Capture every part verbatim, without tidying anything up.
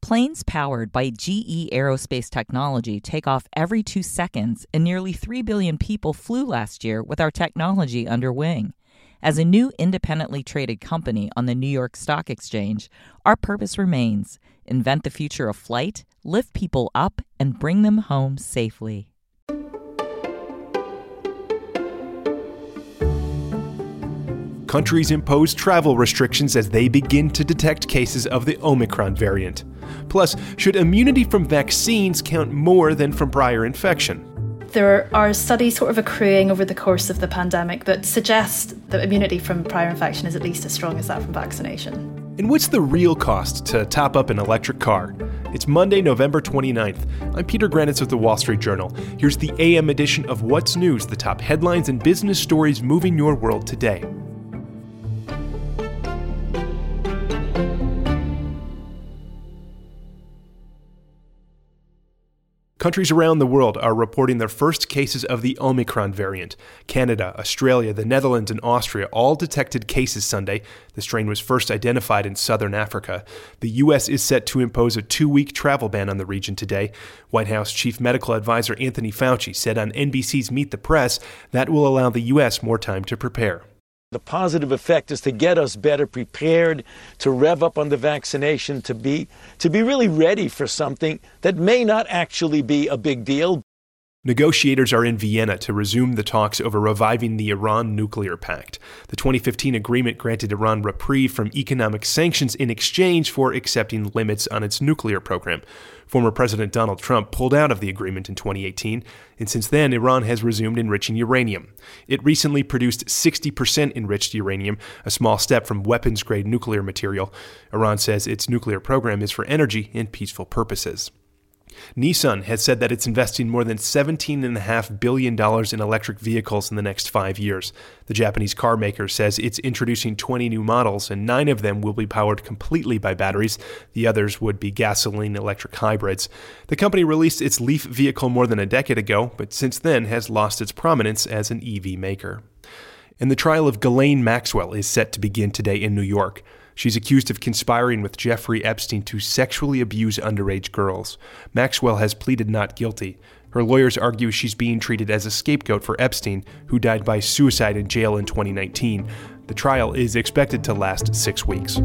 Planes powered by G E Aerospace technology take off every two seconds, and nearly three billion people flew last year with our technology under wing. As a new independently traded company on the New York Stock Exchange, our purpose remains: invent the future of flight, lift people up, and bring them home safely. Countries impose travel restrictions as they begin to detect cases of the Omicron variant. Plus, should immunity from vaccines count more than from prior infection? There are studies sort of accruing over the course of the pandemic that suggest that immunity from prior infection is at least as strong as that from vaccination. And what's the real cost to top up an electric car? It's Monday, November twenty-ninth. I'm Peter Granitz with the Wall Street Journal. Here's the A M edition of What's News, the top headlines and business stories moving your world today. Countries around the world are reporting their first cases of the Omicron variant. Canada, Australia, the Netherlands, and Austria all detected cases Sunday. The strain was first identified in southern Africa. The U S is set to impose a two-week travel ban on the region today. White House Chief Medical Advisor Anthony Fauci said on N B C's Meet the Press that will allow the U S more time to prepare. The positive effect is to get us better prepared, to rev up on the vaccination, to be to be really ready for something that may not actually be a big deal. Negotiators are in Vienna to resume the talks over reviving the Iran nuclear pact. The twenty fifteen agreement granted Iran reprieve from economic sanctions in exchange for accepting limits on its nuclear program. Former President Donald Trump pulled out of the agreement in twenty eighteen, and since then, Iran has resumed enriching uranium. It recently produced sixty percent enriched uranium, a small step from weapons-grade nuclear material. Iran says its nuclear program is for energy and peaceful purposes. Nissan has said that it's investing more than seventeen point five billion dollars in electric vehicles in the next five years. The Japanese car maker says it's introducing twenty new models, and nine of them will be powered completely by batteries. The others would be gasoline-electric hybrids. The company released its Leaf vehicle more than a decade ago, but since then has lost its prominence as an E V maker. And the trial of Ghislaine Maxwell is set to begin today in New York. She's accused of conspiring with Jeffrey Epstein to sexually abuse underage girls. Maxwell has pleaded not guilty. Her lawyers argue she's being treated as a scapegoat for Epstein, who died by suicide in jail in twenty nineteen. The trial is expected to last six weeks.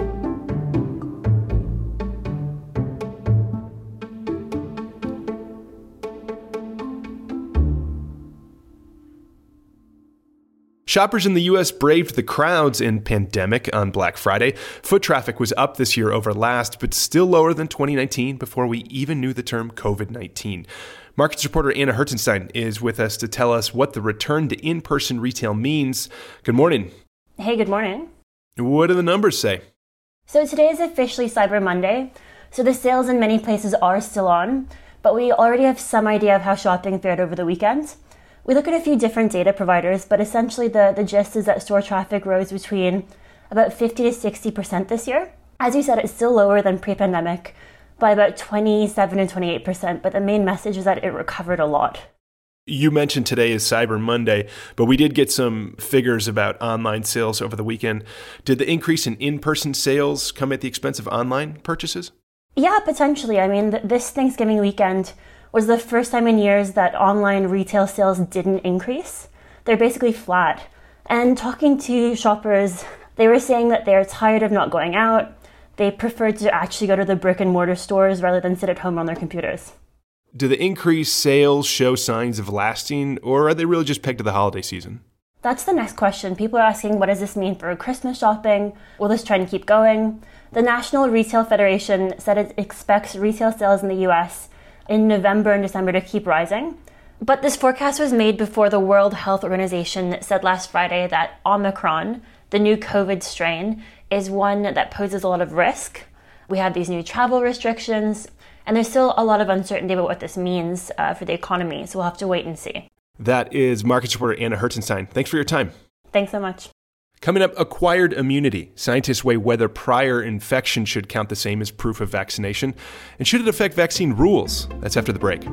Shoppers in the U S braved the crowds in pandemic on Black Friday. Foot traffic was up this year over last, but still lower than twenty nineteen before we even knew the term covid nineteen. Markets reporter Anna Hertenstein is with us to tell us what the return to in-person retail means. Good morning. Hey, good morning. What do the numbers say? So today is officially Cyber Monday, so the sales in many places are still on, but we already have some idea of how shopping fared over the weekend. We look at a few different data providers, but essentially the, the gist is that store traffic rose between about fifty to sixty percent this year. As you said, it's still lower than pre-pandemic by about twenty-seven and twenty-eight percent, but the main message is that it recovered a lot. You mentioned today is Cyber Monday, but we did get some figures about online sales over the weekend. Did the increase in in-person sales come at the expense of online purchases? Yeah, potentially. I mean, th- this Thanksgiving weekend was the first time in years that online retail sales didn't increase. They're basically flat. And talking to shoppers, they were saying that they're tired of not going out. They prefer to actually go to the brick and mortar stores rather than sit at home on their computers. Do the increased sales show signs of lasting, or are they really just pegged to the holiday season? That's the next question. People are asking, what does this mean for Christmas shopping? Will this trend keep going? The National Retail Federation said it expects retail sales in the U S in November and December to keep rising. But this forecast was made before the World Health Organization said last Friday that Omicron, the new COVID strain, is one that poses a lot of risk. We have these new travel restrictions, and there's still a lot of uncertainty about what this means uh, for the economy, so we'll have to wait and see. That is markets reporter Anna Hertenstein. Thanks for your time. Thanks so much. Coming up, acquired immunity. Scientists weigh whether prior infection should count the same as proof of vaccination. And should it affect vaccine rules? That's after the break.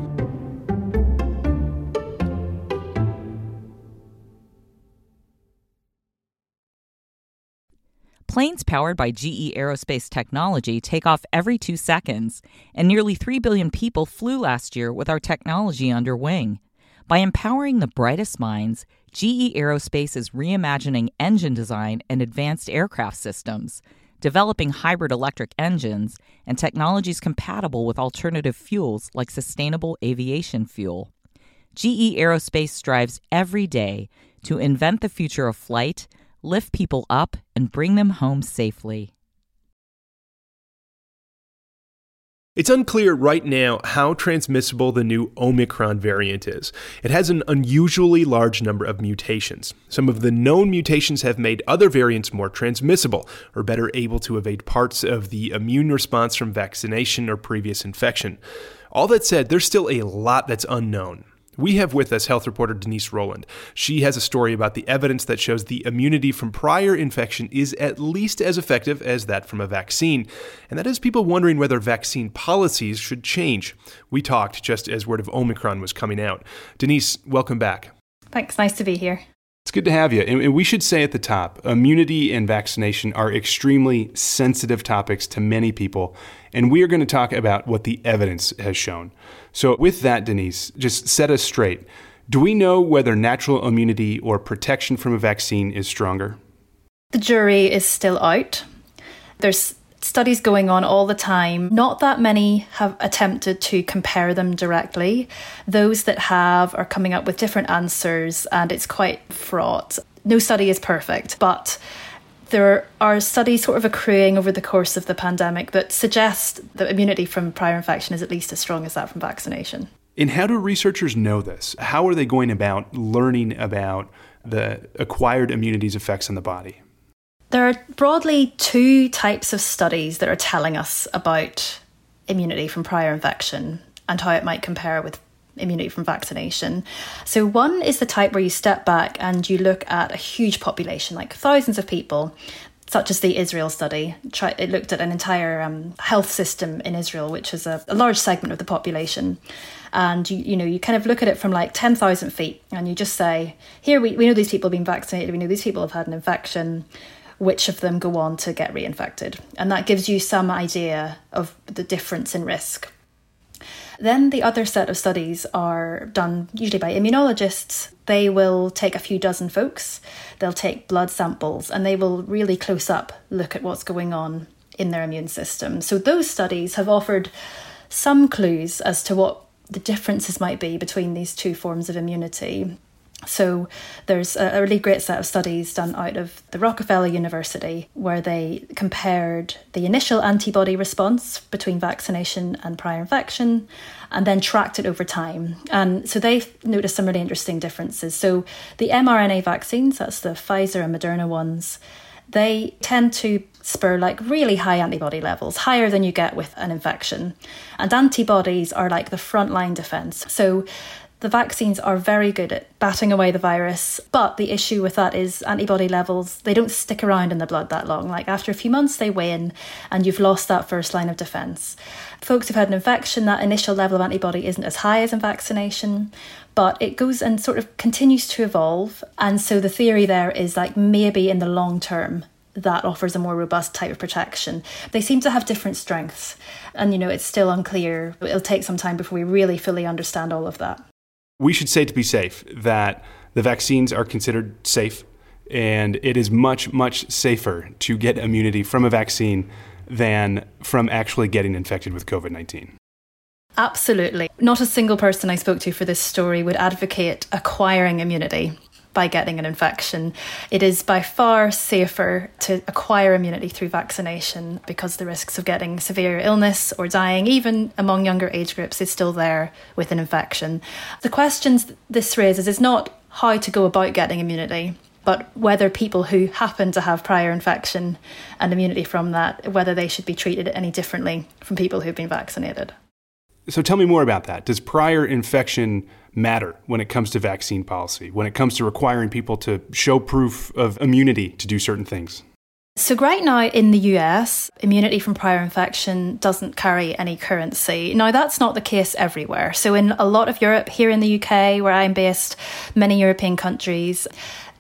Planes powered by G E Aerospace technology take off every two seconds, and nearly three billion people flew last year with our technology under wing. By empowering the brightest minds, G E Aerospace is reimagining engine design and advanced aircraft systems, developing hybrid electric engines and technologies compatible with alternative fuels like sustainable aviation fuel. G E Aerospace strives every day to invent the future of flight, lift people up, and bring them home safely. It's unclear right now how transmissible the new Omicron variant is. It has an unusually large number of mutations. Some of the known mutations have made other variants more transmissible, or better able to evade parts of the immune response from vaccination or previous infection. All that said, there's still a lot that's unknown. We have with us health reporter Denise Rowland. She has a story about the evidence that shows the immunity from prior infection is at least as effective as that from a vaccine, and that has people wondering whether vaccine policies should change. We talked just as word of Omicron was coming out. Denise, welcome back. Thanks, nice to be here. It's good to have you. And we should say at the top, immunity and vaccination are extremely sensitive topics to many people, and we are going to talk about what the evidence has shown. So with that, Denise, just set us straight. Do we know whether natural immunity or protection from a vaccine is stronger? The jury is still out. There's studies going on all the time. Not that many have attempted to compare them directly. Those that have are coming up with different answers, and it's quite fraught. No study is perfect, but there are studies sort of accruing over the course of the pandemic that suggest that immunity from prior infection is at least as strong as that from vaccination. And how do researchers know this? How are they going about learning about the acquired immunity's effects on the body? There are broadly two types of studies that are telling us about immunity from prior infection and how it might compare with immunity from vaccination. So one is the type where you step back and you look at a huge population, like thousands of people, such as the Israel study. It looked at an entire um, health system in Israel, which is a, a large segment of the population. And, you, you know, you kind of look at it from like ten thousand feet and you just say, here, we, we know these people have been vaccinated, we know these people have had an infection, which of them go on to get reinfected? And that gives you some idea of the difference in risk. Then the other set of studies are done usually by immunologists. They will take a few dozen folks, they'll take blood samples, and they will really close up look at what's going on in their immune system. So those studies have offered some clues as to what the differences might be between these two forms of immunity. So there's a really great set of studies done out of the Rockefeller University where they compared the initial antibody response between vaccination and prior infection and then tracked it over time. And so they noticed some really interesting differences. So the mRNA vaccines, that's the Pfizer and Moderna ones, they tend to spur like really high antibody levels, higher than you get with an infection. And antibodies are like the frontline defense. So the vaccines are very good at batting away the virus, but the issue with that is antibody levels, they don't stick around in the blood that long. Like after a few months, they wane and you've lost that first line of defence. Folks who've had an infection, that initial level of antibody isn't as high as in vaccination, but it goes and sort of continues to evolve. And so the theory there is like maybe in the long term, that offers a more robust type of protection. They seem to have different strengths. And, you know, it's still unclear. It'll take some time before we really fully understand all of that. We should say, to be safe, that the vaccines are considered safe, and it is much, much safer to get immunity from a vaccine than from actually getting infected with covid nineteen. Absolutely. Not a single person I spoke to for this story would advocate acquiring immunity by getting an infection. It is by far safer to acquire immunity through vaccination because the risks of getting severe illness or dying, even among younger age groups, is still there with an infection. The questions this raises is not how to go about getting immunity, but whether people who happen to have prior infection and immunity from that, whether they should be treated any differently from people who've been vaccinated. So tell me more about that. Does prior infection matter when it comes to vaccine policy, when it comes to requiring people to show proof of immunity to do certain things? So right now in the U S, immunity from prior infection doesn't carry any currency. Now, that's not the case everywhere. So in a lot of Europe, here in the U K, where I'm based, many European countries,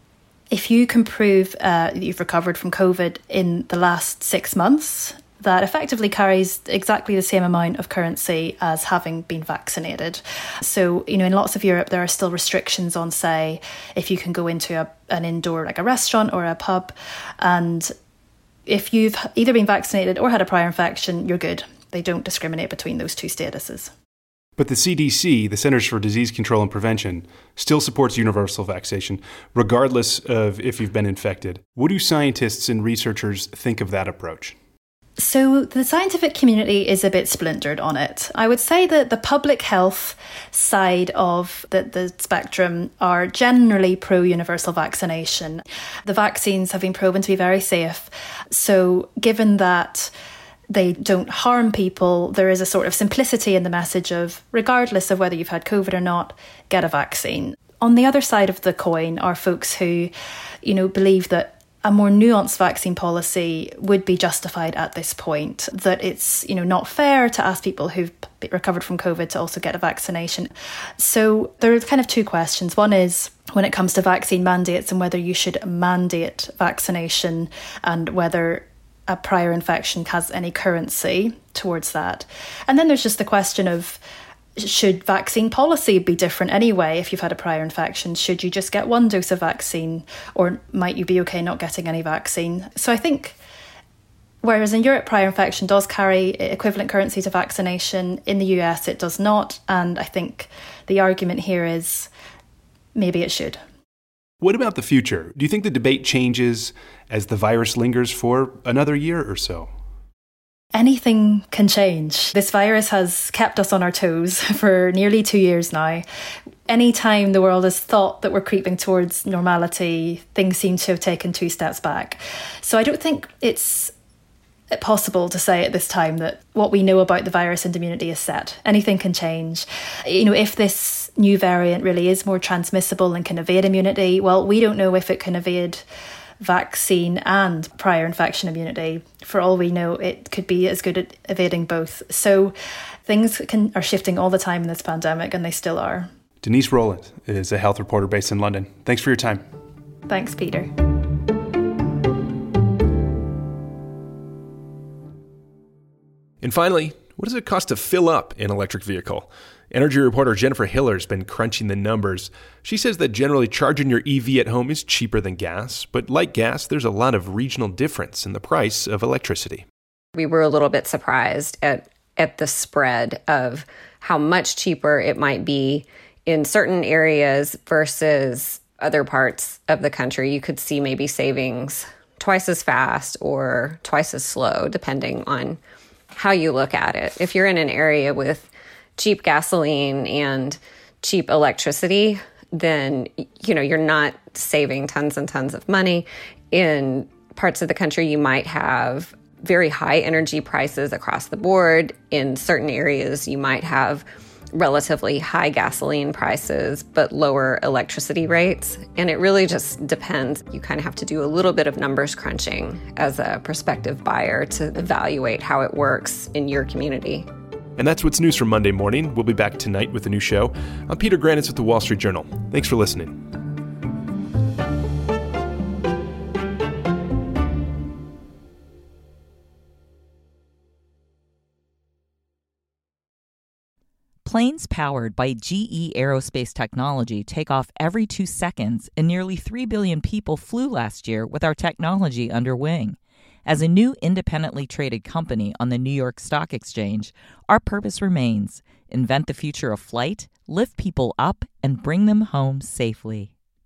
if you can prove uh, that you've recovered from COVID in the last six months, that effectively carries exactly the same amount of currency as having been vaccinated. So, you know, in lots of Europe, there are still restrictions on, say, if you can go into a, an indoor, like a restaurant or a pub. And if you've either been vaccinated or had a prior infection, you're good. They don't discriminate between those two statuses. But the C D C, the Centers for Disease Control and Prevention, still supports universal vaccination, regardless of if you've been infected. What do scientists and researchers think of that approach? So the scientific community is a bit splintered on it. I would say that the public health side of the, the spectrum are generally pro-universal vaccination. The vaccines have been proven to be very safe. So given that they don't harm people, there is a sort of simplicity in the message of, regardless of whether you've had COVID or not, get a vaccine. On the other side of the coin are folks who, you know, believe that a more nuanced vaccine policy would be justified at this point, that it's, you know, not fair to ask people who've recovered from COVID to also get a vaccination. So there are kind of two questions. One is when it comes to vaccine mandates and whether you should mandate vaccination and whether a prior infection has any currency towards that. And then there's just the question of, should vaccine policy be different anyway if you've had a prior infection? Should you just get one dose of vaccine, or might you be okay not getting any vaccine? So I think, whereas in Europe prior infection does carry equivalent currency to vaccination, in the U S it does not. And I think the argument here is maybe it should. What about the future? Do you think the debate changes as the virus lingers for another year or so? Anything can change. This virus has kept us on our toes for nearly two years now. Anytime the world has thought that we're creeping towards normality, things seem to have taken two steps back. So I don't think it's possible to say at this time that what we know about the virus and immunity is set. Anything can change. You know, if this new variant really is more transmissible and can evade immunity, well, we don't know if it can evade vaccine and prior infection immunity. For all we know, it could be as good at evading both. So things can are shifting all the time in this pandemic, and they still are. Denise Rowland is a health reporter based in London. Thanks for your time. Thanks, Peter. And finally, what does it cost to fill up an electric vehicle? Energy reporter Jennifer Hiller has been crunching the numbers. She says that generally charging your E V at home is cheaper than gas, but like gas, there's a lot of regional difference in the price of electricity. We were a little bit surprised at, at the spread of how much cheaper it might be in certain areas versus other parts of the country. You could see maybe savings twice as fast or twice as slow, depending on how you look at it. If you're in an area with cheap gasoline and cheap electricity, then, you know, you're not saving tons and tons of money. In parts of the country, you might have very high energy prices across the board. In certain areas, you might have relatively high gasoline prices, but lower electricity rates. And it really just depends. You kind of have to do a little bit of numbers crunching as a prospective buyer to evaluate how it works in your community. And that's what's news from Monday morning. We'll be back tonight with a new show. I'm Peter Granitz with the Wall Street Journal. Thanks for listening. Planes powered by G E Aerospace technology take off every two seconds, and nearly three billion people flew last year with our technology under wing. As a new independently traded company on the New York Stock Exchange, our purpose remains: invent the future of flight, lift people up, and bring them home safely.